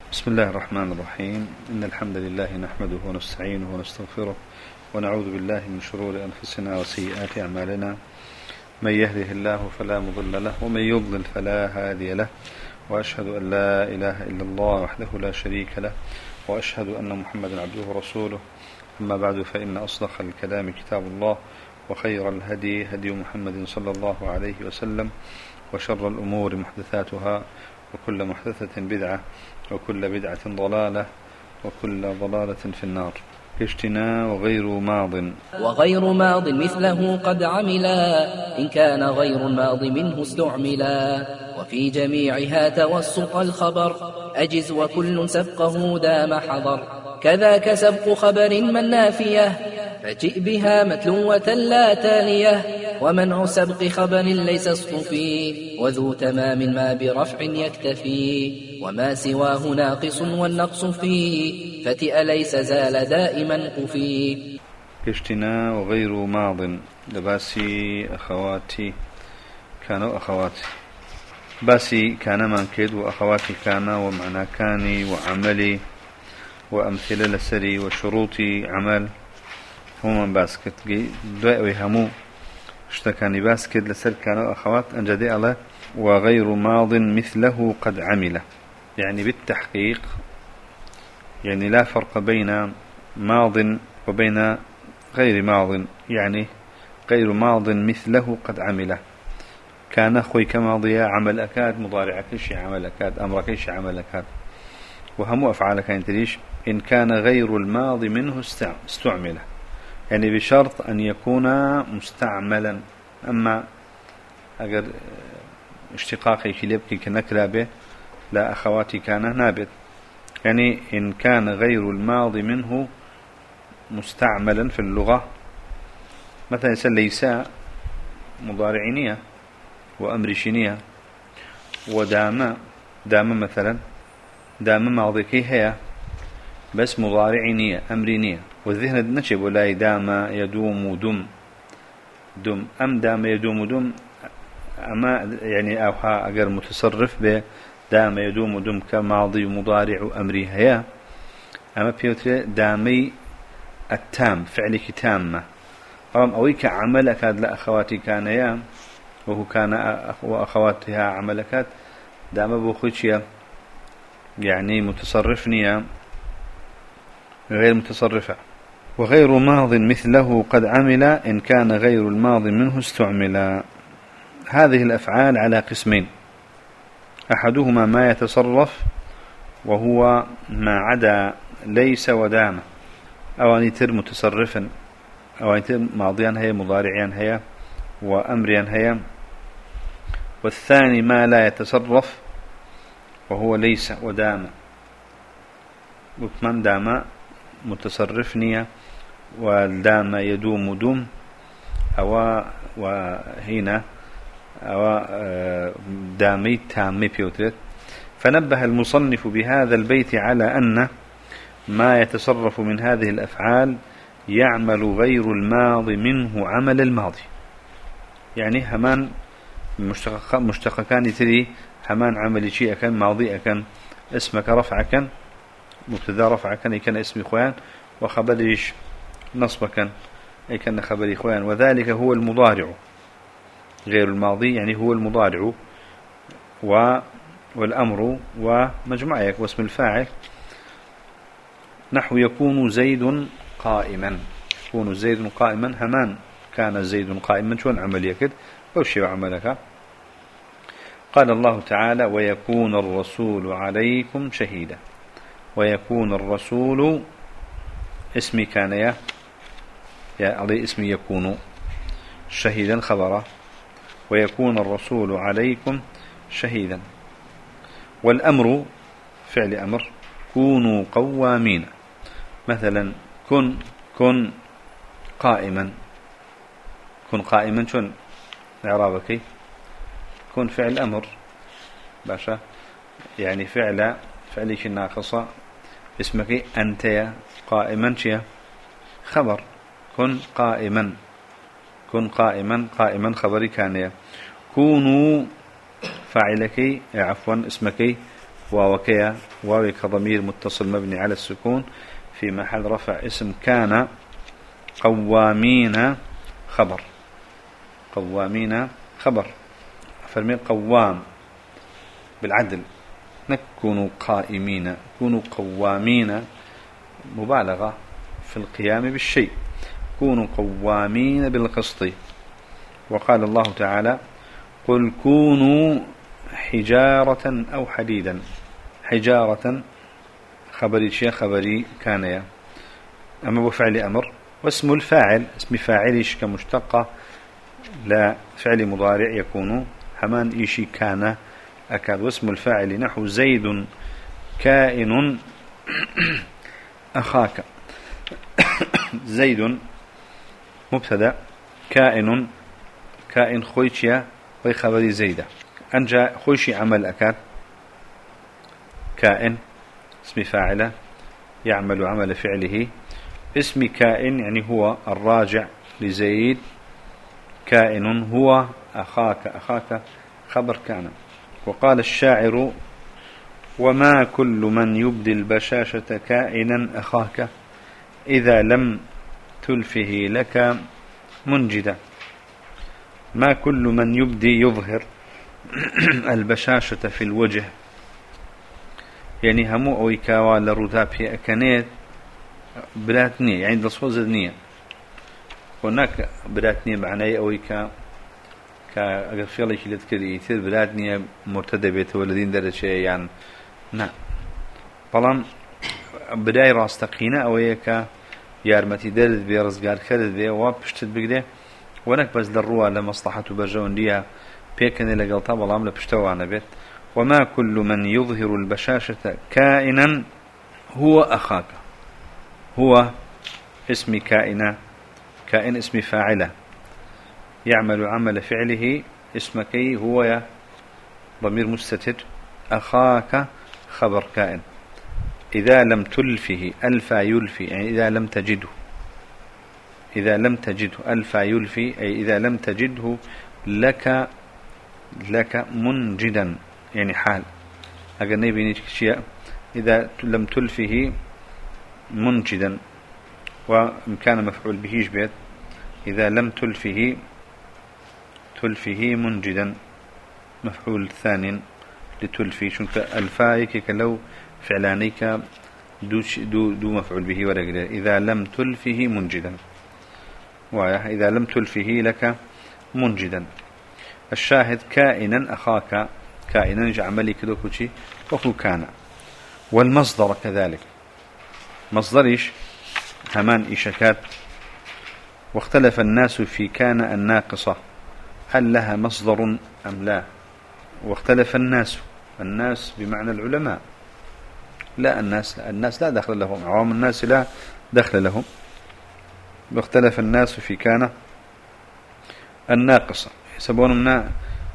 بسم الله الرحمن الرحيم. إن الحمد لله نحمده ونستعينه ونستغفره ونعوذ بالله من شرور أنفسنا وسيئات أعمالنا. من يهده الله فلا مضل له ومن يضلل فلا هادي له، وأشهد أن لا إله إلا الله وحده لا شريك له، وأشهد أن محمدا عبده ورسوله. أما بعد، فإن أصدق الكلام كتاب الله، وخير الهدي هدي محمد صلى الله عليه وسلم، وشر الأمور محدثاتها، وكل محدثة بدعة، وكل بدعة ضلالة، وكل ضلالة في النار. كشتنا وغير ماض مثله قد عملا، إن كان غير الماض منه استعملا. وفي جميعها توسط الخبر أجز، وكل سبقه دام حضر. كذاك سبق خبر من نافية، فجئ بها متلوة لا تالية. ومنع سبق خبر ليس اصطفي، وذو تمام ما برفع يكتفي. وما سواه ناقص والنقص فيه، فتئ ليس زال دائما قفي. كشتنا وغير ماض لباسي أخواتي كانوا أخواتي، باسي كان منكد، وأخواتي كان ومعنى كاني وعملي وأمثلة لسري وشروطي عمل هم من باسكت دوائي همو اشتكاني باسكت لسر كانوا أخوات أنجدي الله. وغير ماض مثله قد عمل، يعني بالتحقيق، يعني لا فرق بين ماض وبين غير ماض، يعني غير ماض مثله قد عمله. كان خوي كماضية عمل أكاد، مضارع كيش عمل أكاد، أمر كيش عمل أكاد، وهم أفعال كان تريش. إن كان غير الماضي منه استعمله، يعني بشرط أن يكون مستعملا. أما أجر اشتقاقي كليبكي كنكرا به لا أخواتي كان نابت، يعني إن كان غير الماضي منه مستعملا في اللغة، مثلا يسأل ليس مضارعينية وأمرشينية، ودام مثلا دام ماضيكي هي بس مضارعينية أمرينية، والذهن نشب ولا دام يدوم دم أم دام يدوم دم، أما يعني أوها أجر متصرف به دام يدوم دم كماضي ومضارع وأمري هي. أما بيوتر دامي التام فعلك تامة، أويك عملك لا أخواتي كان يا، وهو كان وأخواتها عملكات دام بوخيتشيا، يعني متصرفني غير متصرفة. وغير ماض مثله قد عمل، إن كان غير الماضي منه استعمل. هذه الأفعال على قسمين: أحدهما ما يتصرف وهو ما عدا ليس ودام، أو أن يتر متصرفا، أو أن يتر ماضيا هي مضارعيا هي وأمريا هي. والثاني ما لا يتصرف وهو ليس ودام، وكمان دام متصرفني، والدام يدوم دم، أو وهنا أو دامي تامي بيوترت. فنبه المصنف بهذا البيت على أن ما يتصرف من هذه الأفعال يعمل غير الماضي منه عمل الماضي، يعني همان مشتقكان تري همان عمل شيء كان ماضي كان اسمك رفع كان مبتدا رفع كان كان اسم إخوان، وخبريش نصب كان أي كان خبر إخوان، وذلك هو المضارع غير الماضي، يعني هو المضارع والأمر ومجموعك واسم الفاعل. نحو يكون زيد قائما، يكون زيد قائما، همان كان زيد قائما، شون عمل يكد وشي عملك. قال الله تعالى: ويكون الرسول عليكم شهيدا. ويكون الرسول اسمي كان يا علي اسمي يكون، شهيدا خبره، ويكون الرسول عليكم شهيدا. والأمر فعل أمر: كونوا قوامين، مثلا كن قائما، كن قائما شون إعرابك؟ كن فعل أمر باشا، يعني فعلك الناقصة، اسمك أنت يا قائما شيا خبر، كن قائما، كن قائما خبري كان يا. كونوا فاعلك عفوا اسمك واوكيا واوي كضمير متصل مبني على السكون في محل رفع اسم كان. قوامين خبر، قوامين خبر، فرمي قوام بالعدل، نكونوا قائمين، كونوا قوامين مبالغة في القيام بالشيء، كونوا قوامين بالقسط. وقال الله تعالى قل كونوا حجارة أو حديدا. حجارة خبري شيء خبري كان يا أما بفعل أمر، واسم الفاعل اسم فاعلش كمشتقة لا فعل مضارع يكون همان إيشي كان أكاد. واسم الفاعل نحو زيد كائن أخاك. زيد مبتدأ، كائن كائن خويشيا وخبري زيدة أنجا خويشي عمل أكاد. كائن اسم فاعله يعمل عمل فعله. اسم كائن يعني هو الراجع لزيد. كائن هو أخاك، أخاك خبر كان. وقال الشاعر وما كل من يبدي البشاشة كائنا أخاك إذا لم تلفه لك منجدا. ما كل من يبدي يظهر البشاشة في الوجه، يعني همو أويكا ولا رتابه أكنيت براتنية، يعني دلصوز النية. هناك براتنية معناه أويكا كأجر فيلا كي لتكري يصير براتنية مرتدى بيت والذين درجة يعني نعم. طالما بداية راستقينا أويكا يارمتي درد بي رزقار خرد بي وابشتد بقده ونك بس للروا لمصلحة برجون ليها بيكن إلى قلطة والله بشتوانا بيت. وما كل من يظهر البشاشة كائنا هو أخاك. هو اسم كائنا، كائن اسم فاعله يعمل عمل فعله. اسمكي هو يا ضمير مستتر. أخاك خبر كائن. إذا لم تلفه ألفا يلفي يعني إذا لم تجده، إذا لم تجده ألفا يلفي أي إذا لم تجده لك منجدا يعني حال. أقل نبي شيء إذا لم تلفه منجدا وكان مفعول به بيت. إذا لم تلفه منجدا مفعول ثاني لتلفي شنك الفايك كلو فعلانيك دو مفعول به ولا غيره. إذا لم تلفه منجدا إذا لم تلفه لك منجدا. الشاهد كائنا أخاك، كائنا جعملي كدوكوشي وكو كان. والمصدر كذلك مصدريش همان إشكات. واختلف الناس في كان الناقصة هل لها مصدر أم لا. واختلف الناس بمعنى العلماء، لا الناس لا دخل لهم، عوام الناس لا دخل لهم. واختلف الناس في كان الناقصة يسبون منا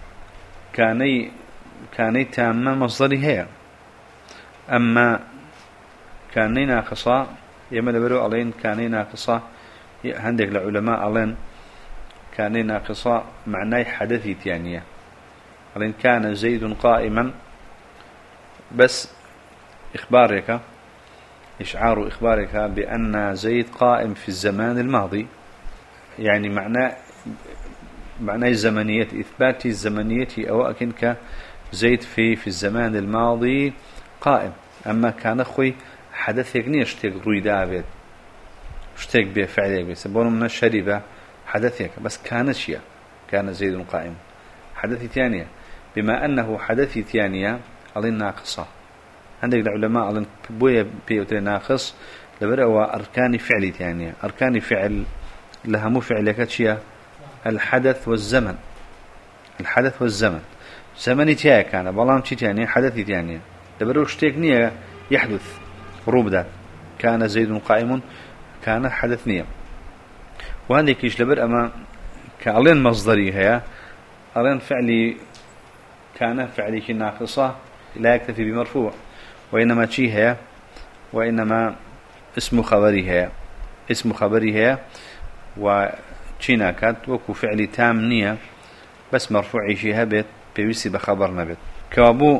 كاني تامة مصدري هي. أما كاني ناقصة يمل برو علين كاني ناقصة عندك العلماء علين كاني ناقصة معناه حدثي ثانية. علين كان زيد قائما بس إخبارك إشعار إخبارك بأن زيد قائم في الزمان الماضي، يعني معناه الزمنية، إثبات الزمنية أو أكنك زيد في الزمان الماضي قائم. أما كان أخوي حدث يقني اشتاق رويدا بيت اشتاق بفعله بيت سبونه من الشريبة حدث بس كان شيء كان زيد قائم. حدث ثانية بما أنه حدث ثانية علين ناقصة. عندك العلماء علين بويا بيوتري ناقص لبرأوا أركان فعل ثانية. أركان فعل لها مفعل كتشيا الحدث والزمن. الحدث والزمن زمني تيا كان بلام تي ثانية حدث ثانية لبرأوا اشتاقنية يحدث روبدا. كان زيد قائم كان حدث نية. وهذيك إيش لبر أما كألين مصدري هي ألين فعلي كان فعلي ناقصة لا يكتفي بمرفوع، وإنما شيء هي وإنما اسم خبري هي. اسم خبري هي وشينا كات وكو فعلي تام نية بس مرفوع شيء هبت بيوسي بخبر نبت. كابو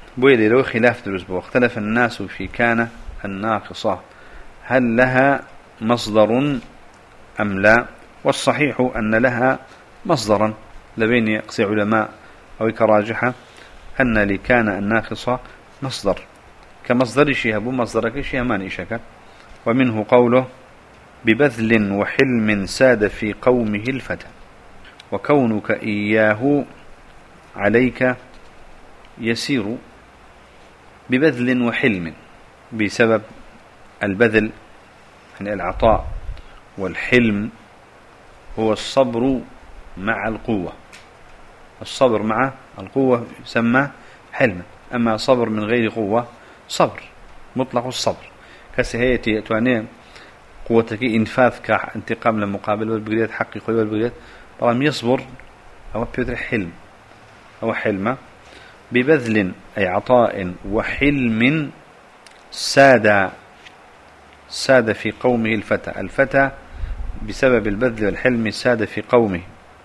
بويلي لو خلاف دروس واختلف الناس في كان الناقصة هل لها مصدر أم لا؟ والصحيح أن لها مصدرا لبين يقصي علماء أو كراجحة أن لكان الناقصة مصدر كمصدر شيء مصدرك شيء ما نشك. ومنه قوله ببذل وحلم ساد في قومه الفتى وكونك إياه عليك يسير. ببذل وحلم بسبب البذل يعني العطاء، والحلم هو الصبر مع القوة. الصبر مع القوة يسمى حلم، أما صبر من غير قوة صبر مطلق الصبر كسهيتي تواني قوتك إنفاذ كانتقام للمقابل والبقريات حقي قوي والبقريات طالما يصبر أو بيدر حلم أو حلمة. ببذل أي عطاء وحلم ساد في قومه الفتى بسبب البذل والحلم ساد في قومه.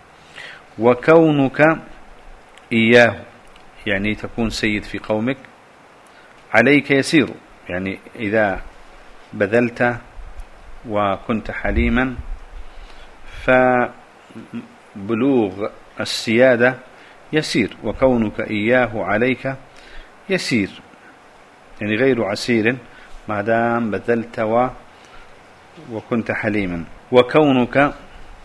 وكونك إياه يعني تكون سيد في قومك، عليك يسير يعني إذا بذلت وكنت حليما فبلوغ السيادة يسير. وكونك إياه عليك يسير يعني غير عسير ما دام بذلت وكنت حليما. وكونك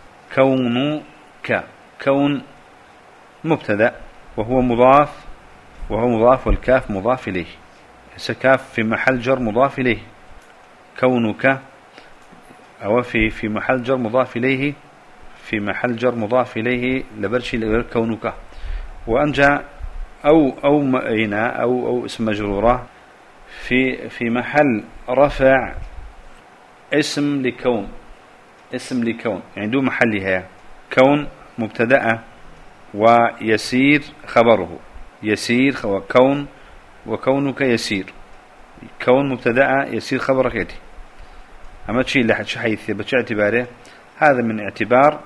كون مبتدأ وهو مضاف والكاف مضاف إليه، كاف في محل جر مضاف إليه. كونك أو في محل جر مضاف إليه، في محل جر مضاف إليه لبرشي كونك. وأنجى أو هنا أو اسم مجرورة في محل رفع اسم لكون يعني دون محلها. كون مبتدأ ويسير خبره، يسير وكون وكونك يسير. كون مبتدأ يسير خبرك يدي أما تشيل لحد حيث باعتباره هذا من اعتبار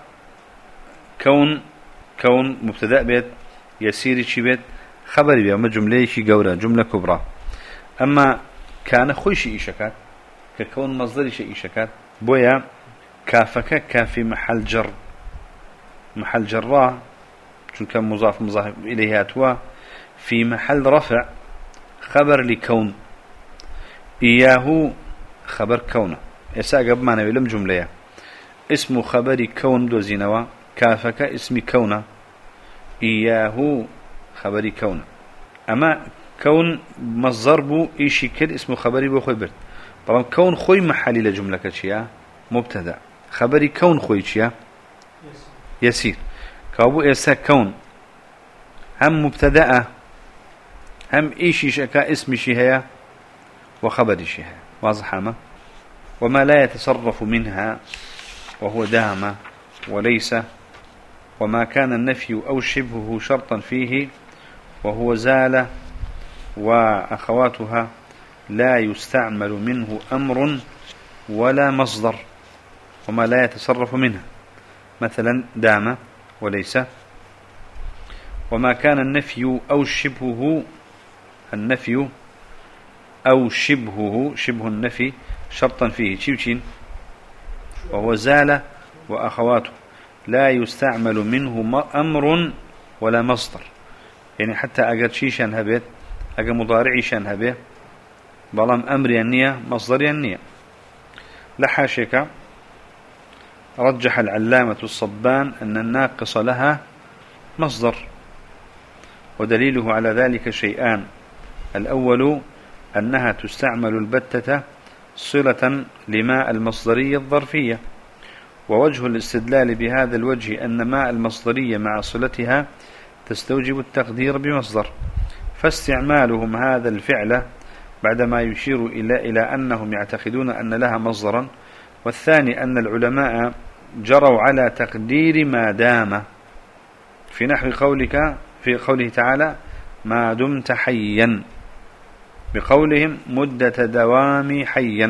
كون مبتدأ بيت يسير شي بيت خبر بيت أما جملة شي قورة جملة كبرى. أما كان خوي شيء شكات ككون مصدر شيء شكات بويا كافك كافي محل جراه شو كان مضاف إليه أتوا في محل رفع خبر لكون. إياه خبر كونه يساقب معنا بلم جملة اسم خبر كون دوزينوا كافك اسم كونه إياه خبر كونه. أما كون مصدر بو إيشي كد اسم خبري بو خوي برد طبعا كون خوي محلي لجملة كتشيا مبتدأ خبري كون خوي تشيا يسير كابو إيسا كون هم مبتدأ هم إيشي شكا اسم شيها وخبر شيها واضح ما. وما لا يتصرف منها وهو دام وليس. وما كان النفي أو شبهه شرطا فيه وهو زال وأخواتها لا يستعمل منه أمر ولا مصدر. وما لا يتصرف منها مثلا دام وليس. وما كان النفي أو شبهه النفي أو شبه النفي شرطا فيه تشيوشين وهو زال وأخواته لا يستعمل منه أمر ولا مصدر يعني حتى أجر شيشان هبت أجر مضارعي شان هبه بلام أمر النية مصدر النية. لحاشك رجح العلامة الصبان أن الناقص لها مصدر ودليله على ذلك شيئان. الأول أنها تستعمل البتة صلة لماء المصدرية الظرفية. ووجه الاستدلال بهذا الوجه أن ماء المصدرية مع صلتها تستوجب التقدير بمصدر، فاستعمالهم هذا الفعل بعدما يشير إلى أنهم يعتقدون أن لها مصدرا. والثاني أن العلماء جروا على تقدير ما دام في نحو قولك في قوله تعالى ما دمت حيا بقولهم مدة دوام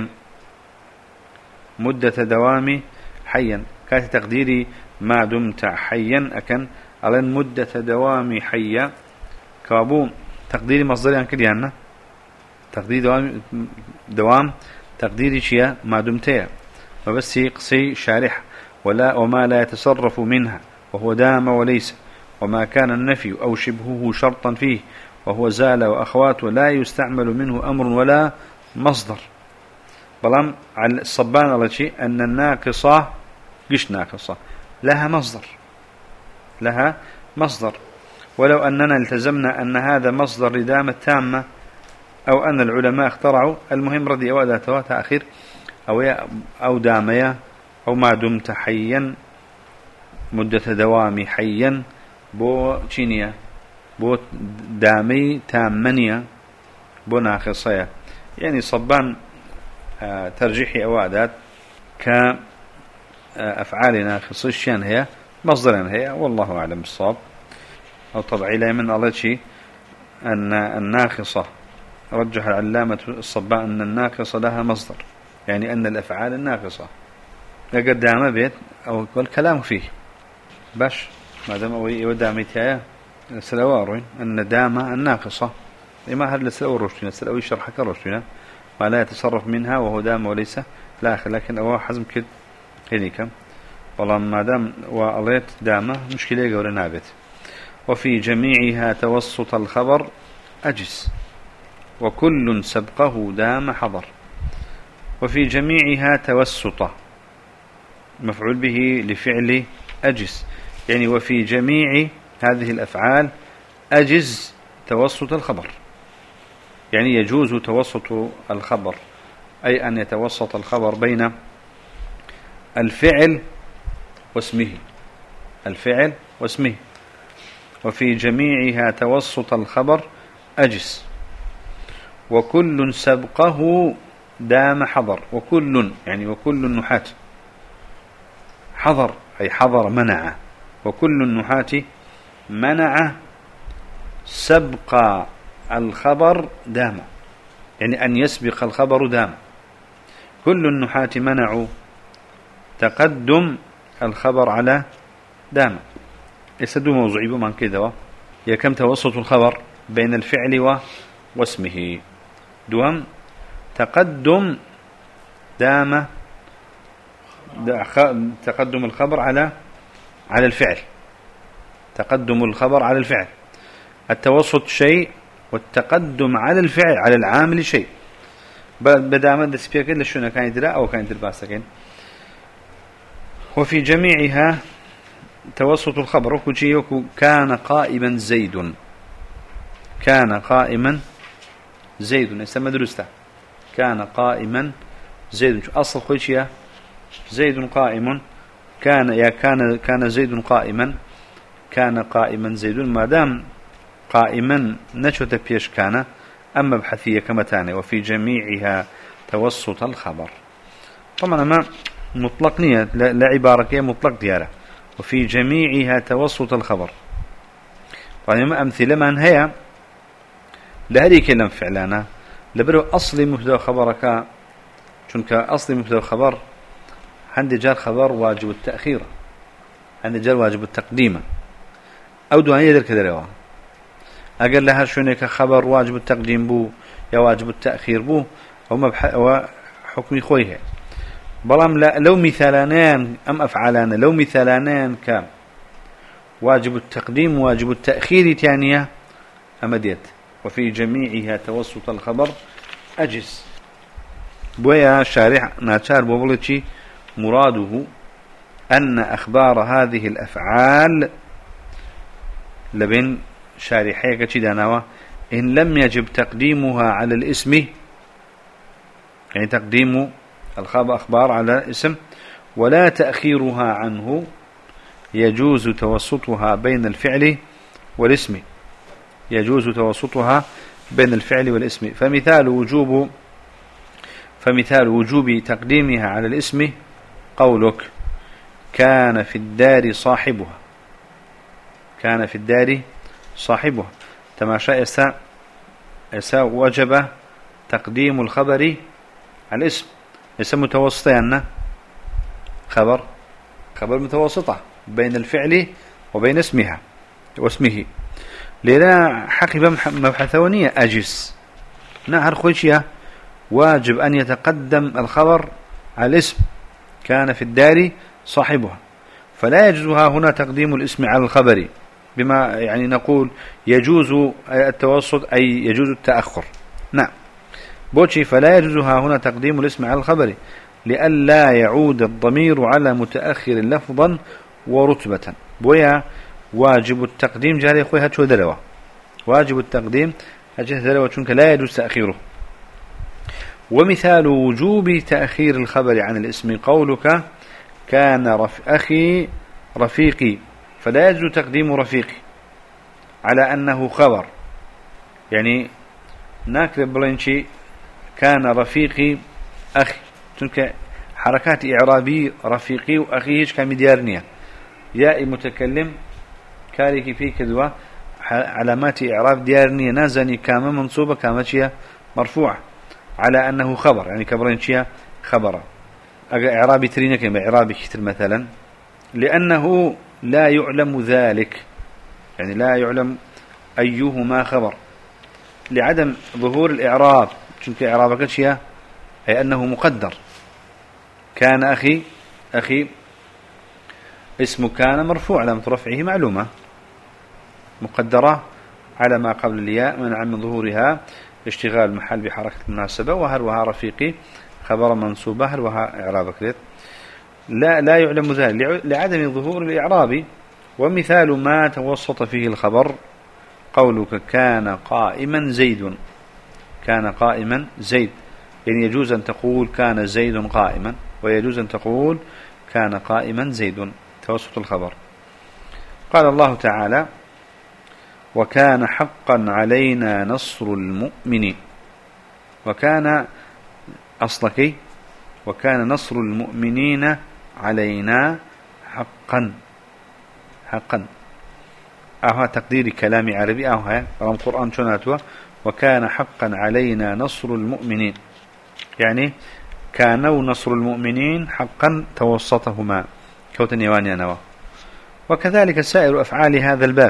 حيا كانت تقديري ما دمت حيا أكن على مدة دوام حيا كابو تقديري مصدري عن كريانا تقدير دوام تقديري شيء ما دمتها وبس قصي شارح وما لا يتصرف منها وهو دام وليس وما كان النفي أو شبهه شرطا فيه وهو زال وأخواته لا يستعمل منه أمر ولا مصدر. بلام على الصبان على شيء أن الناقصة قش ناقصة لها مصدر ولو أننا التزمنا أن هذا مصدر لدامة تامة أو أن العلماء اخترعوا المهم رضي أو أداة تأخير أو دامية أو ما دمت حيا مدة دوامي حيا بو تشينيا بو دامي تامنيا بو ناقصية يعني صبان ترجيحي أوادات كأفعال ناقصة هي مصدرا هي والله أعلم بالصواب. أو طبعي لا من الله شيء أن الناقصة رجح العلامة الصبان أن الناقصة لها مصدر يعني أن الأفعال الناقصة لقد دام بيت أو الكلام فيه باش ما دام ودامتها سلوار أن دام الناقصة لما هل سلو الرشدين سلو يشرحك الرشدين ما لا يتصرف منها وهو دام وليس لا آخر لكن أو حزم كد هنيك والله ما دام وأليت دام مشكلة قول نابت. وفي جميعها توسط الخبر أجز وكل سبقه دام حضر. وفي جميعها توسط مفعول به لفعل أجز يعني وفي جميع هذه الأفعال أجز توسط الخبر يعني يجوز توسط الخبر أي أن يتوسط الخبر بين الفعل واسمه وفي جميعها توسط الخبر أجز وكل سبقه دام حضر وكل يعني وكل النحاة حضر أي حضر منع وكل النحاة منع سبق الخبر دام يعني أن يسبق الخبر دام. كل النحاة منعوا تقدم الخبر على دام يسدوا موضوعي بمان كذا يكم توسط الخبر بين الفعل واسمه دوام تقدم دام تقدم الخبر على الفعل تقدم الخبر على الفعل التوسط شيء والتقدم على الفعل على العامل شيء بدأ مدى سبيكا لشونا كان يدرى أو كان يدرى باسكين. وفي جميعها توسط الخبر وكو كان قائما زيد يسمى درسته كان قائما زيد أصل خوشيا زيد قائم كان زيد قائما كان قائما زيد ما دام قائما نشوت بيش كان أما بحثية كما تاني. وفي جميعها توسط الخبر طبعا ما مطلق نية لا عبارة كي مطلق ديارة وفي جميعها توسط الخبر طبعا أمثلة من هي لهذه كلام فعلانا لبرو أصل مبتدا خبرك چونك أصل مبتدا خبر عند جار خبر واجب التأخير عند جار واجب التقديم أو دوانية در كدروا أقل لها شونك خبر واجب التقديم بو يا واجب التأخير بو أو حكمي خويه بلام لو مثالانان أم أفعالان لو مثالانان كان واجب التقديم واجب التأخير تانية أمديت. وفي جميعها توسط الخبر أجز بويا شارع ناتشار بوبلتشي مراده أن أخبار هذه الأفعال لبين شارحيك تشدانوا إن لم يجب تقديمها على الاسم يعني تقديم الخبر أخبار على الاسم ولا تأخيرها عنه يجوز توسطها بين الفعل والاسم يجوز توسطها بين الفعل والاسم. فمثال وجوب تقديمها على الاسم قولك كان في الدار صاحبها تماشى يسا وجب تقديم الخبر على الاسم يسا متوسطين خبر متوسطة بين الفعل وبين اسمه. للا حقب مبحثونية أجز نهر خوشية واجب أن يتقدم الخبر على الاسم كان في الدار صاحبها، فلا يجوزها هنا تقديم الاسم على الخبر، بما يعني نقول يجوز التوسط أي يجوز التأخر. نعم بوشي فلا يجوزها هنا تقديم الاسم على الخبر لئلا يعود الضمير على متأخر لفظا ورتبة. بويا واجب التقديم جاري أخوي هاتشو دلوة، واجب التقديم هاتشو دلوة شنك لا يجوز تأخيره. ومثال وجوب تأخير الخبر عن الاسم قولك كان أخي رفيقي، فلا يجوز تقديم رفيقي على أنه خبر، يعني ناكل بلنشي كان رفيقي أخي، تلك حركات إعرابي رفيقي وأخيه كمديارنية يا متكلم كاريكي في كذوة علامات إعراب ديارنية نازني كامة منصوبة كامتشية مرفوعة على أنه خبر، يعني كبرنشية خبر إعرابي ترينك إعرابي كتر مثلا، لأنه لا يعلم ذلك، يعني لا يعلم أيهما خبر لعدم ظهور الإعراب، چونك إعرابك شيء أي أنه مقدر. كان أخي اسم كان مرفوع علامة رفعه معلومة مقدرة على ما قبل الياء منع من ظهورها اشتغال محل بحركة المناسبة، وهروها رفيقي خبر منصوبة هروها إعرابك لا يعلم ذلك لعدم ظهور الإعراب. ومثال ما توسط فيه الخبر قولك كان قائما زيد، كان قائما زيد، يعني يجوز أن تقول كان زيد قائما، ويجوز أن تقول كان قائما زيد، توسط الخبر. قال الله تعالى وكان حقا علينا نصر المؤمنين، وكان أصلك وكان نصر المؤمنين علينا حقا، حقا أها تقدير كلام عربي أها رغم القرآن شناتوا وكان حقا علينا نصر المؤمنين، يعني كانوا نصر المؤمنين حقا توسطهما كوتن يواني نوا. وكذلك سائر أفعال هذا الباب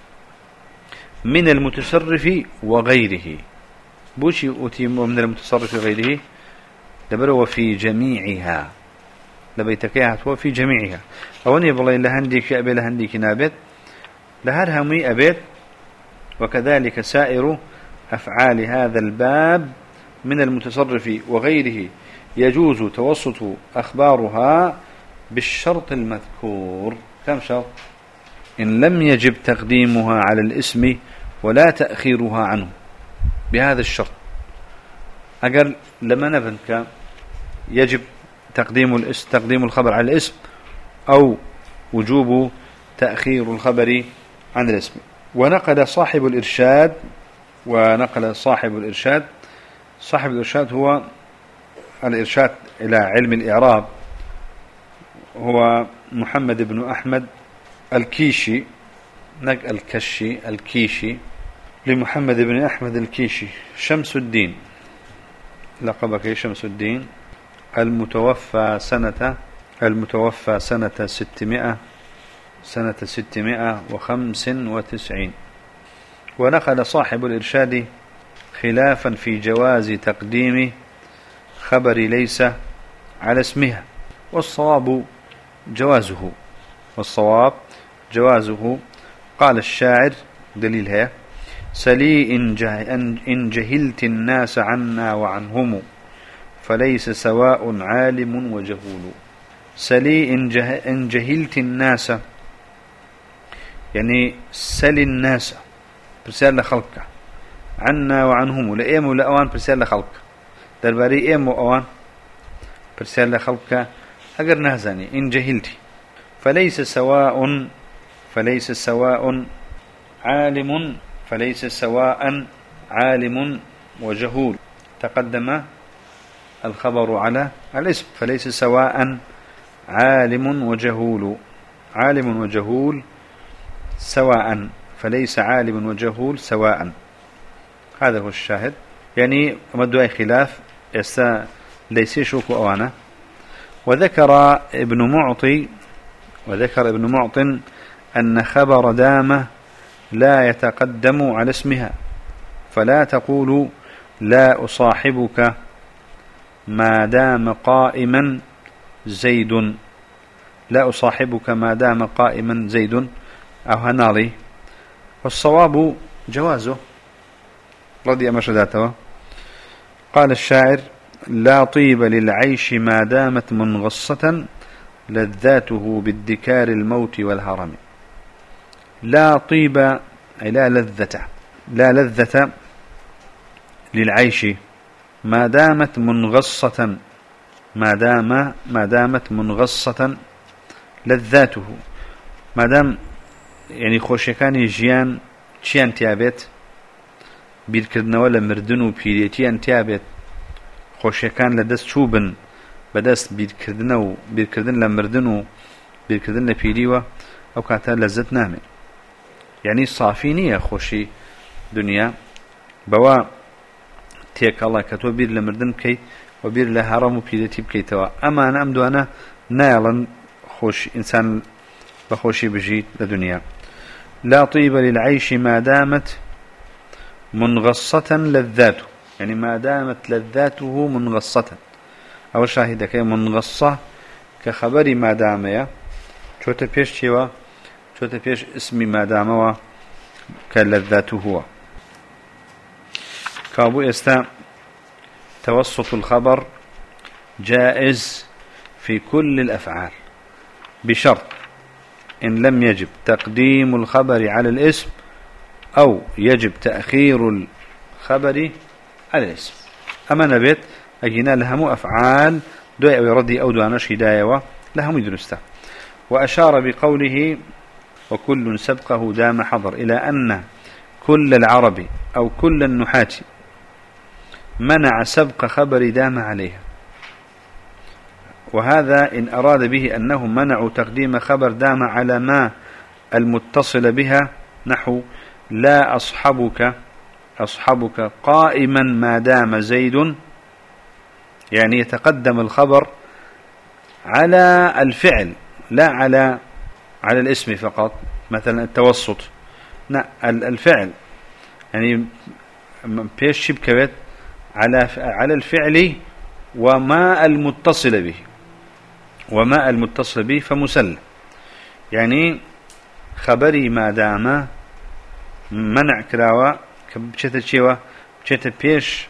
من المتصرف وغيره، بوشي أتي من المتصرف وغيره لبرو في جميعها لبيتكيها وفي جميعها أولي بالله لهنديك أبي لهنديك نابت لهرهمي أبيت. وكذلك سائر أفعال هذا الباب من المتصرف وغيره يجوز توسط أخبارها بالشرط المذكور. كم شرط؟ إن لم يجب تقديمها على الاسم ولا تأخيرها عنه، بهذا الشرط أقل لما نفنك يجب تقديم الخبر على الاسم أو وجوب تأخير الخبر عن الاسم. ونقل صاحب الإرشاد هو الإرشاد إلى علم الإعراب، هو محمد بن أحمد الكيشي الكيشي لمحمد بن أحمد الكيشي شمس الدين، لقبك شمس الدين، المتوفى سنة 695. ونقل صاحب الإرشاد خلافا في جواز تقديم خبر ليس على اسمها، والصواب جوازه. قال الشاعر دليل هي سلي إن جهلت الناس عنا وعنهم فليس سواء عالم وجهول. سلي إن جهلت الناس، يعني سل الناس برسالة خلقك عنا وعنهم لأيم ولأوان برسالة خلقك درباري أيم وأوان برسالة خلقك أقر نهزاني إن جهلت فليس سواء عالم وجهول. تقدم الخبر على الاسم فليس سواء عالم وجهول سواء، فليس عالم وجهول سواء. هذا هو الشاهد، يعني مدعي خلاف ليس شوك أوانا. وذكر ابن معط أن خبر دام لا يتقدم على اسمها، فلا تقول لا أصاحبك ما دام قائما زيد، لا أصاحبك ما دام قائما زيد أو هنالي. والصواب جوازه رضي مشداته. قال الشاعر: لا طيب للعيش ما دامت منغصة، لذاته بالدكار الموت والهرم. لا طيب أي لا لذة، لا لذة للعيش ما دامت منغصة، ما دامت منغصة لذاته، ما دام يعني خوشكاني جيان چیان تیابێت بیرکردنەوە لە مردن و پیرێتیان تیابێت، خۆشیەکان لە دەست چوو بن بەدەست بیرکردن لە مردن و بیرکردن لە پیریوە، ئەو کاتە لەزەت نامێت. یعنی صافی نییە خۆشی دنیا بەوە تێکەڵە کە تۆ بیر لە مردن بکەیت و بیر لە هەڕەم و پیرەتی بکەیتەوە. ئەمانە ئەم دوانە نایڵن خۆش ئینسان بخۆشی بژیت لە دنیا. لا طيب للعيش ما دامت منغصة لذاته، يعني ما دامت لذاته منغصة. أو شاهدك منغصة كخبر ما دامية شوت بيش شوا شوت بيش اسم ما داموا كلذاته هو. كابو استا توسط الخبر جائز في كل الأفعال بشرط إن لم يجب تقديم الخبر على الاسم أو يجب تأخير الخبر على الاسم. أما نبيت أجينا لهم أفعال دوء أو يردي أو دوانش هداية لهم يدرسته. وأشار بقوله وكل سبقه دام حضر إلى أن كل العرب أو كل النحاة منع سبق خبر دام عليها، وهذا إن أراد به أنهم منعوا تقديم خبر دام على ما المتصل بها، نحو لا أصحبك قائما ما دام زيد، يعني يتقدم الخبر على الفعل لا على الاسم فقط. مثلا التوسط الفعل يعني بيش شبكة على الفعل وما المتصل به فمسلم. يعني خبري ما دام منع كراوة بشتى بيش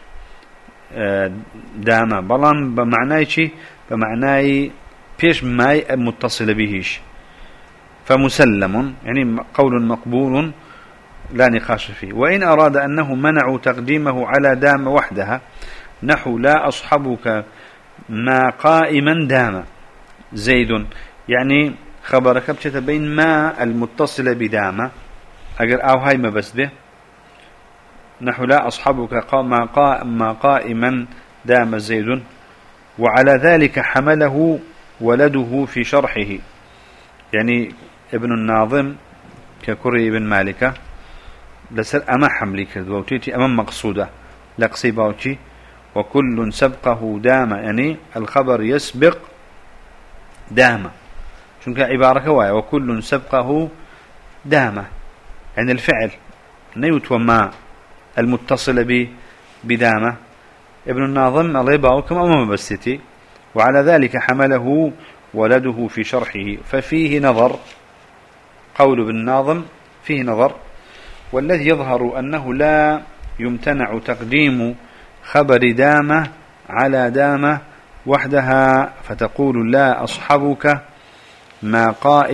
دام بلان بمعنى شيء بمعنى بيش ما متصل بهش فمسلم، يعني قول مقبول لا نقاش فيه. وإن أراد أنه منعوا تقديمه على دام وحدها، نحو لا أصحبك ما قائما دام زيد، يعني خبرك بشتى بين ما المتصل بدام أجر أو هاي ما بس به، نحو لا أصحبك ما قائما دام زيد. وعلى ذلك حمله ولده في شرحه، يعني ابن الناظم ككري بن مالكة لسر أما حملي كذوتيتي أما مقصودة لقصي باوتي وكل سبقه دام، يعني الخبر يسبق دام، شنك عبارة كواية وكل سبقه دام، يعني الفعل نيوت وما المتصل بدامة. ابن الناظم الله يبارك أمام بستي. وعلى ذلك حمله ولده في شرحه، ففيه نظر، قول ابن الناظم فيه نظر، والذي يظهر أنه لا يمتنع تقديم خبر دامة على دامة وحدها، فتقول لا أصحبك ما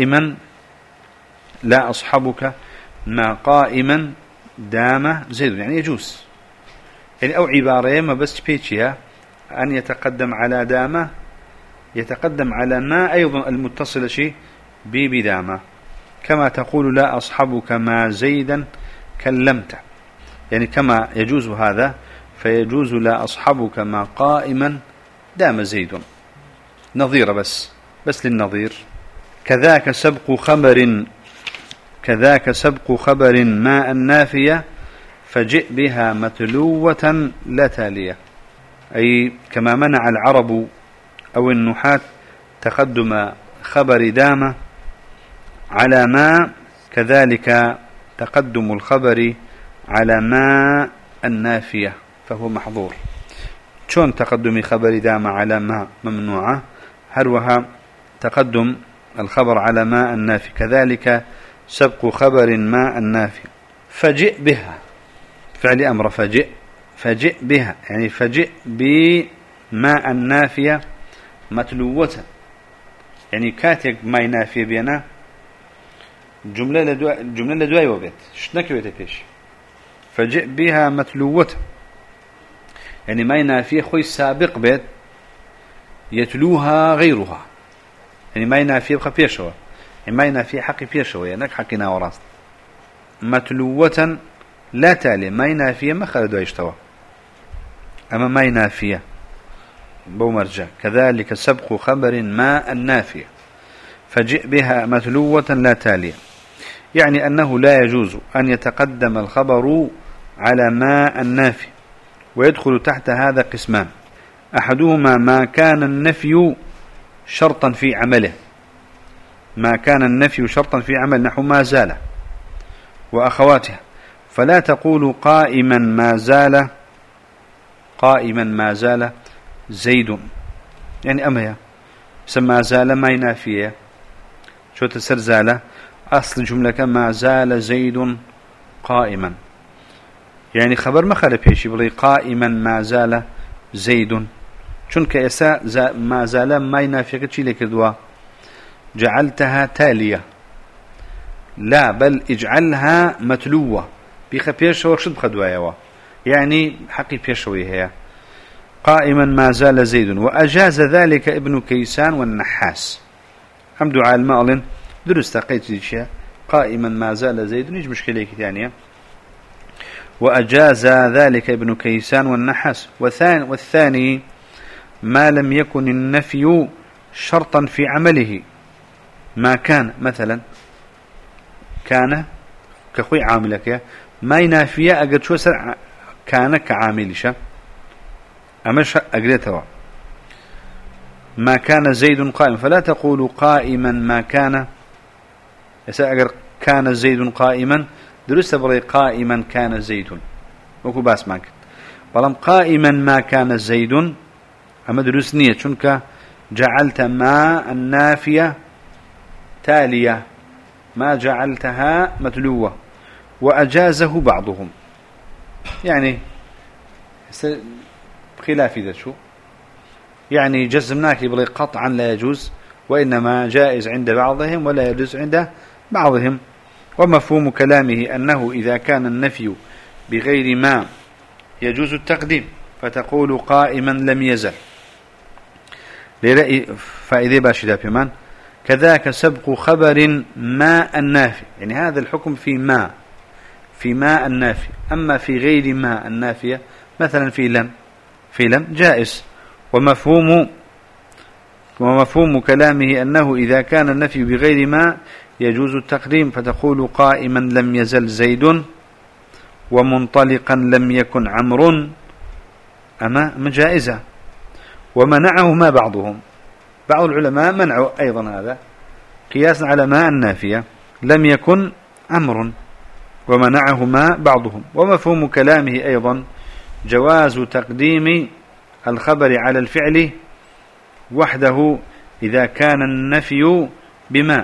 قائما دام زيد، يعني يجوز. يعني أو عبارة ما بس بيتشيها أن يتقدم على دامة يتقدم على ما أيضا المتصل شيء بدامة، كما تقول لا أصحبك ما زيدا كلمت، يعني كما يجوز هذا فيجوز لا أصحبك ما قائما دام زيد. نظير بس للنظير. كذاك سبق خبر ما النافية فجئ بها متلوة لا تالية، أي كما منع العرب أو النحاة تقدم خبر دام على ما، كذلك تقدم الخبر على ما النافية فهو محظور. شون تقدم خبر دام على ما ممنوعة، هروها تقدم الخبر على ما النافي، كذلك سبق خبر ما النافي. فجئ بها فعل أمر فجئ بها، يعني فجئ بما النافية متلوة، يعني كاتك ما نافية بينا جملة لدواي وبيت شنك بيت فيش. فجئ بها متلوة يعني ما نافية خوي سابق بيت يتلوها غيرها، يعني ما نافية بخا بيشوا، يعني ما نافية حقي بيشوا، يعني حقنا وراست. متلوة لا تالي ما نافية ما خلدوا يشتوى، أما ما نافية بومرجع. كذلك سبق خبر ما النافية. فجئ بها متلوة لا تالية، يعني أنه لا يجوز أن يتقدم الخبر على ما النافي، ويدخل تحت هذا قسمان: أحدهما ما كان النفي شرطا في عمله، ما كان النفي شرطا في عمل نحو ما زال وأخواتها، فلا تقول قائما ما زال زيد، يعني أما سما زال ما ينافيه شو تسر زال أصل جملة ما زال زيد قائما، يعني خبر ما خلف يشي بلي قائما ما زال زيد، چونك إسا ما زال ما ينافيه كتشي لكردوا جعلتها تالية، لا بل اجعلها متلوة بيخ بيشو وشد بخدوايا، يعني حقي بيشوي هي قائما ما زال زيد. وأجاز ذلك ابن كيسان والنحاس. هم دعاء المعلن درست قيت ذي قائما ما زال زيد نيج مشكلة ثانية. وأجاز ذلك ابن كيسان والنحاس. والثاني ما لم يكن النفي شرطا في عمله، ما كان مثلا كان كخوي عاملك ما ينافيه أقد شو سر كان كعاملش أمش أقريتها ما كان زيد قائم، فلا تقول قائما ما كان، أقر كان زيد قائما درست بري قائما كان زيد وكو باس ماك، بلام قائما ما كان زيد أما درست نية شنك جعلت ما النافية تالية ما جعلتها متلوة. وأجازه بعضهم، يعني خلاف ذا شو يعني جزمناك بلي قطعا لا يجوز، وإنما جائز عند بعضهم ولا يجوز عند بعضهم. ومفهوم كلامه أنه إذا كان النفي بغير ما يجوز التقديم، فتقول قائما لم يزل لرأي فإذا باشدا بمان. كذاك سبق خبر ما النافي، يعني هذا الحكم في ما النافي، أما في غير ما النافية مثلا في لم جائز. ومفهوم كلامه أنه إذا كان النفي بغير ما يجوز التقديم، فتقول قائما لم يزل زيد ومنطلقا لم يكن عمرو، أما مجائزة. ومنعه ما بعضهم، بعض العلماء منعوا أيضا هذا قياسا على ما النافية لم يكن عمرو، ومنعه ما بعضهم. ومفهوم كلامه أيضا جواز تقديم الخبر على الفعل وحده إذا كان النفي بما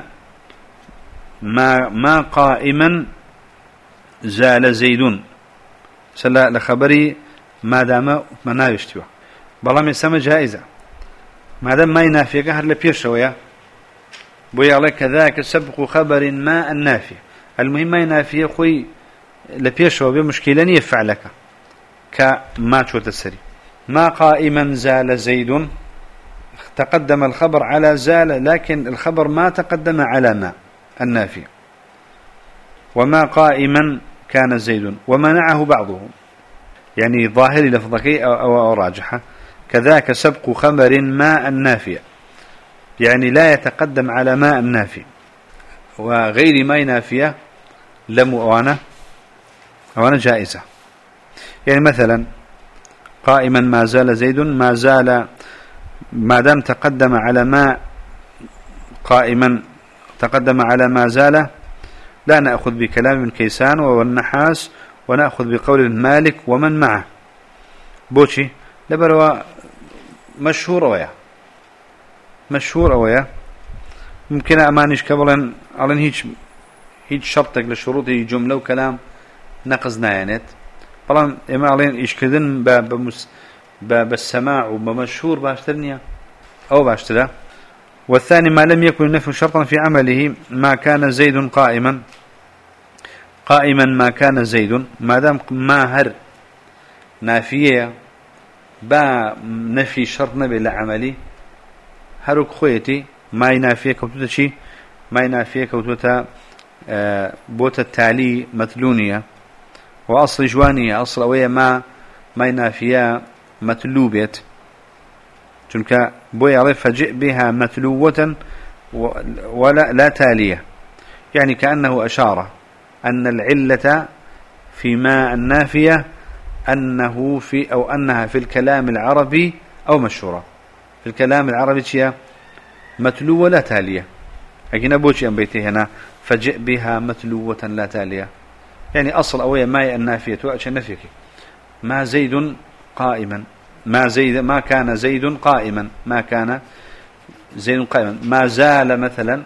ما قائما زال زيد سلا لخبري ما دام ما يشتوى بلام يسمى جائزة ما دام ما ينافيك هر لبيش شوية بويا لك كذاك سبق خبر ما النافي. المهم ما ينافي خوي لبيش شوية مشكلة يفعلك كما شو تسري. ما قائما زال زيد تقدم الخبر على زال، لكن الخبر ما تقدم على ما النافي. وما قائما كان زيد ومنعه بعضهم، يعني ظاهر لفظك أو راجحة. كذاك سبق خبر ما النافية، يعني لا يتقدم على ما النافي، وغير ما ينافية لم وأنا جائزة. يعني مثلا قائما ما زال زيد ما زال ما دام تقدم على ما قائما تقدم على ما زال لا نأخذ بكلام ابن كيسان والنحاس ونأخذ بقول مالك ومن معه. بوشي لبروا مشهور ويا ممكن أمانيش كبرا على هيج شرطك للشروط هي جملة وكلام نقص ناينت طبعا إما علين يشكدن باب السماع وبمشهور باشترنيا أو باشترا. والثاني ما لم يكن النفي شرطا في عمله ما كان زيد قائما ما كان زيد ما دام ما هر نافية با نفي شرط نبي لعملي هرك خويتي ما ينافيه كوتوتا شي ما ينافيه كوتوتا بوت التالي مثلونية وأصل جوانية أصل أوية ما ينافيها متلوبيت تلك بوي عرف فجئ بها متلوة ولا لا تالية يعني كأنه أشار أن العلة في ما النافية أنه في أو أنها في الكلام العربي أو مشهورة في الكلام العربي شيء متلوة لا تالية لكن أبوشي أن بيتي هنا فجئ بها متلوة لا تالية يعني أصل أوية ما النافية وأشي نفيك ما زيد قائما ما كان زيد قائما ما زال مثلا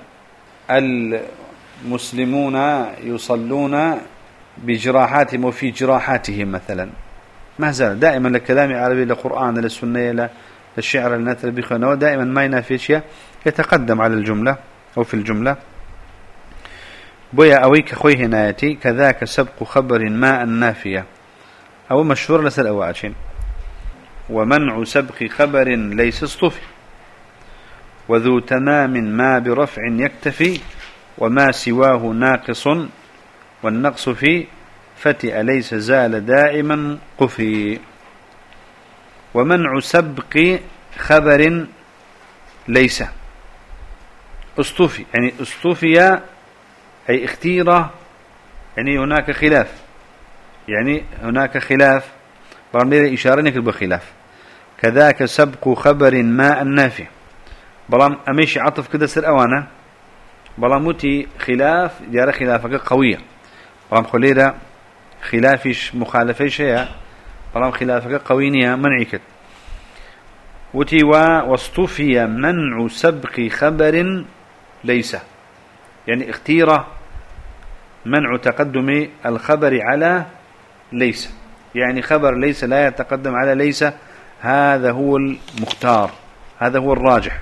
المسلمون يصلون بجراحاتهم وفي جراحاتهم مثلا ما زال دائما لكلام عربي للقرآن للسنة للشعر النثر بخنوة دائما ما ينافي شيء يتقدم على الجملة أو في الجملة. بويا أويك خوي هنايتي كذاك سبق خبر ما النافية أو مشهور لسل أواشين ومنع سبق خبر ليس اصطفي وذو تمام ما برفع يكتفي وما سواه ناقص والنقص في فتئ ليس زال دائما قفي. ومنع سبق خبر ليس اصطفي يعني اصطفي أي اختيره يعني هناك خلاف برمي إشارة نكتب بخلاف. كذاك سبق خبر ما النافع بلام أمشي عطف كده سر أوانا بلاموتي خلاف ديار خلافك قوية بلام خليرة خلافش مخالفيش هي بلام خلافك قوينية منعكت وتي واصطفي منع سبق خبر ليس يعني اختيره منع تقدم الخبر على ليس يعني خبر ليس لا يتقدم على ليس هذا هو المختار هذا هو الراجح.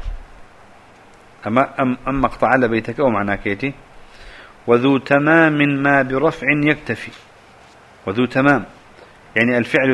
أما اقطع على بيتك أو معناه كيتي. وذو تمام ما برفع يكتفي وذو تمام يعني الفعل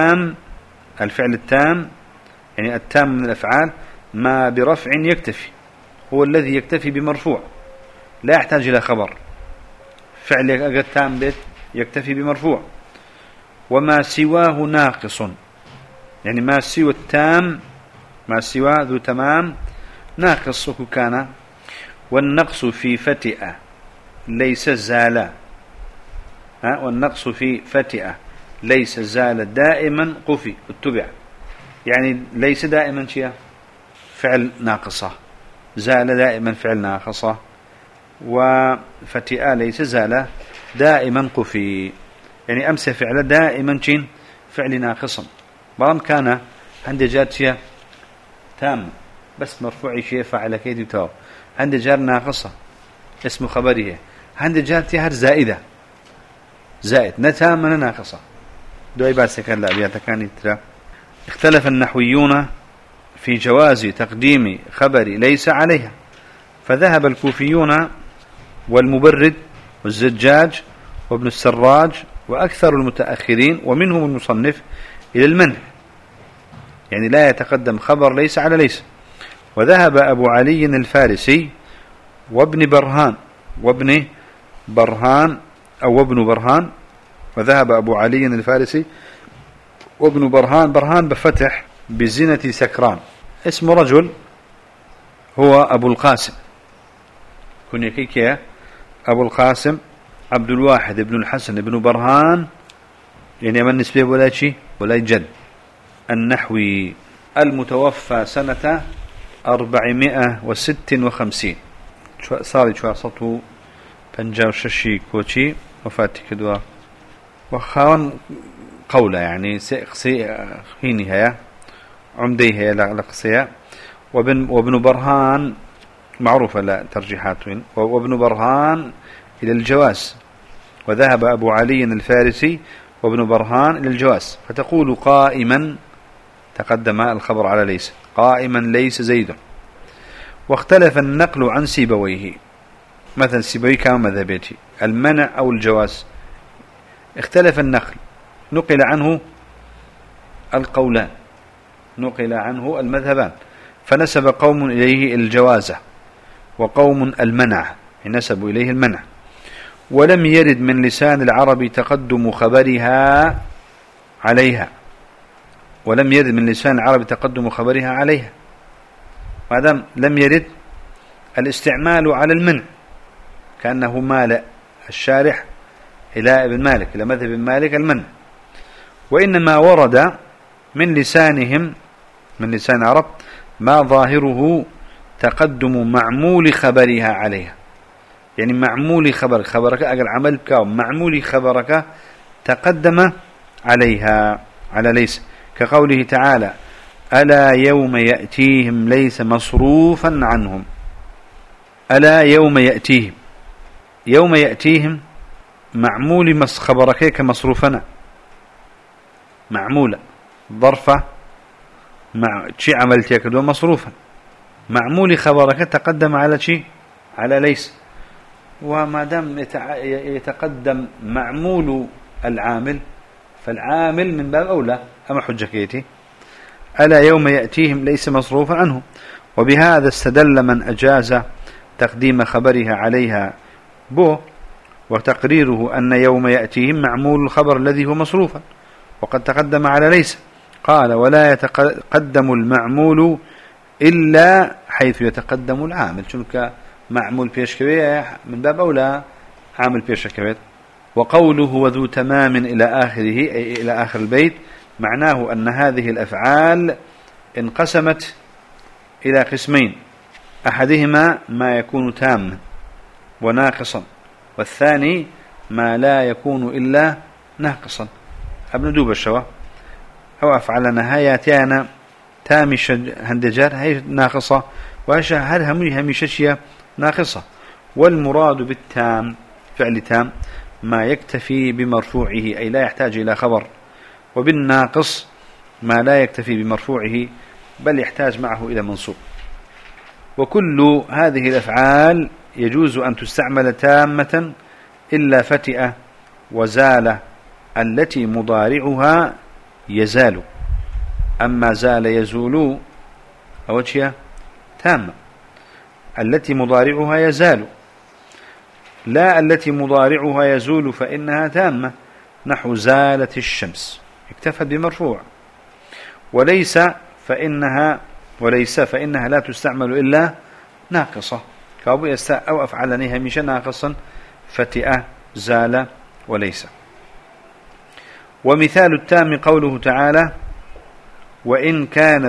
التام يعني التام من الأفعال ما برفع يكتفي هو الذي يكتفي بمرفوع لا يحتاج إلى خبر فعل التام بيت يكتفي بمرفوع. وما سواه ناقص يعني ما سوى التام ما سوى ذو تمام ناقص كان والنقص في فتئ ليس زال والنقص في فتئ ليس زال دائما قفي اتبع يعني ليس دائما شيء فعل ناقصة زال دائما فعل ناقصة وفتئ ليس زال دائما قفي يعني أمس فعل دائما شين فعل ناقصا برام كان عند جار شيء تام بس مرفوع شيء فعل كيد بتاعه عند جار ناقصة اسم خبره عند جار تهر زائد نتام من ناقصة دوي بس كان لا بيات كان ترى. اختلف النحويون في جواز تقديم خبر ليس عليها فذهب الكوفيون والمبرد والزجاج وابن السراج وأكثر المتأخرين ومنهم المصنف إلى المنع يعني لا يتقدم خبر ليس على ليس. وذهب أبو علي الفارسي وابن برهان وذهب أبو علي الفارسي وابن برهان بفتح بزنة سكران اسم رجل هو أبو القاسم كنيكيكيا أبو القاسم عبد الواحد بن الحسن بن برهان يعني من نسبه ولا شيء ولا جد النحوي المتوفى سنة 456 صار شو صوته بنجاو ششي كوتشي وفاتي كدوا وخاون قولة يعني هيني هي عمدي هي لقصية وابن برهان معروفة لا ترجيحات وابن برهان إلى الجواز وذهب أبو علي الفارسي وابن برهان إلى الجواز فتقول قائما تقدم الخبر على ليس قائما ليس زيد. واختلف النقل عن سيبويه مثلا سيبويه كان مذهبيتي المنع أو الجواز اختلف النقل نقل عنه القولان نقل عنه المذهبان فنسب قوم إليه الجوازة وقوم المنع نسبوا إليه المنع ولم يرد من لسان العرب تقدم خبرها عليها ولم يرد من لسان العرب تقدم خبرها عليها ما دام لم يرد الاستعمال على المنع كأنه مال الشارح إلى ابن مالك إلى مذهب ابن مالك المنع وإنما ورد من لسانهم من لسان العرب ما ظاهره تقدم معمول خبرها عليها يعني معمول خبرك أقل عمل بك معمول خبرك تقدم عليها على ليس كقوله تعالى ألا يوم يأتيهم ليس مصروفا عنهم ألا يوم يأتيهم يوم يأتيهم معمول خبرك كمصروفنا معمولة ظرفة مع شيء عملت يكدو مصروفا معمول خبرك تقدم على شيء على ليس وما دام يتقدم معمول العامل فالعامل من باب أولى أما حجكيتي ألا يوم يأتيهم ليس مصروفا عنه. وبهذا استدل من أجاز تقديم خبرها عليها به وتقريره أن يوم يأتيهم معمول الخبر الذي هو مصروفا وقد تقدم على ليس قال ولا يتقدم المعمول إلا حيث يتقدم العامل شنك معمول بيشكوية من باب أولى عامل بيشكوية. وقوله وذو تمام إلى آخره أي إلى آخر البيت معناه أن هذه الأفعال انقسمت إلى قسمين أحدهما ما يكون تاما وناقصا والثاني ما لا يكون إلا ناقصا ابن دوب الشوا أو أفعلنا هاياتيانا تامش هندجار هي ناقصة وأشياء هل هميشة ناقصة والمراد بالتام فعل تام ما يكتفي بمرفوعه أي لا يحتاج إلى خبر وبالناقص ما لا يكتفي بمرفوعه بل يحتاج معه إلى منصوب. وكل هذه الأفعال يجوز أن تستعمل تامة إلا فتئة وزال التي مضارعها يزال أما زال يزول أوجه تامة التي مضارعها يزال لا التي مضارعها يزول فإنها تامة نحو زالت الشمس اكتفت بمرفوع وليس فإنها لا تستعمل إلا ناقصة كابو يستاء أو أفعلني هميشا ناقصا فتئة زال وليس. ومثال التام قوله تعالى وإن كان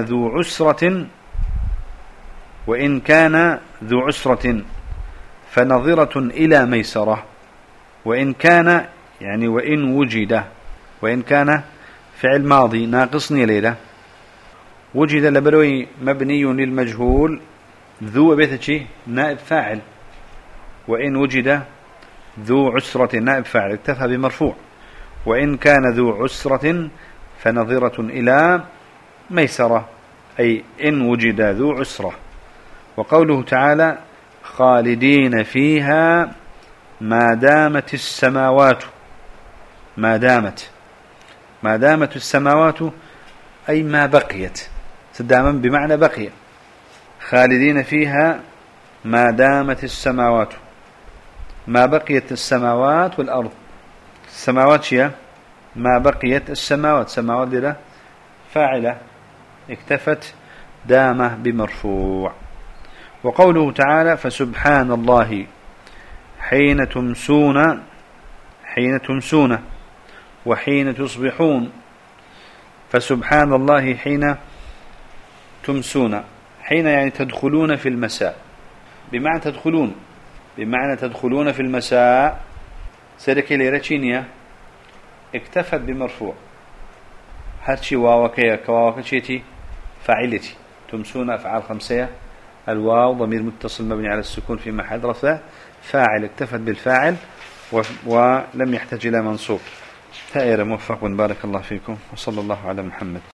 ذو عسرة فنظرة إلى ميسرة وإن كان يعني وإن وجد وإن كان فعل ماضي ناقصني ليلة وجد لبروي مبني للمجهول ذو بيتشي نائب فاعل وإن وجد ذو عسرة نائب فاعل اكتفى بمرفوع وإن كان ذو عسرة فنظرة إلى ميسرة أي إن وجد ذو عسرة. وقوله تعالى خالدين فيها ما دامت السماوات ما دامت السماوات أي ما بقيت داما بمعنى بقي خالدين فيها ما دامت السماوات ما بقيت السماوات والأرض السماوات شيء ما بقيت السماوات سماوات دي فاعلة اكتفت دامة بمرفوع. وقوله تعالى فسبحان الله حين تمسون وحين تصبحون فسبحان الله حين تمسون حين يعني تدخلون في المساء بمعنى تدخلون بمعنى تدخلون في المساء سيرك ليرتشينيا اكتفت بمرفوع هرشي واوكيا كواوكشيتي فاعلتي تمسون أفعال خمسة الواو ضمير متصل مبني على السكون في محل رفع فاعل اكتفت بالفاعل ولم يحتاج إلى منصوب. تائر موفق بارك الله فيكم وصلى الله على محمد.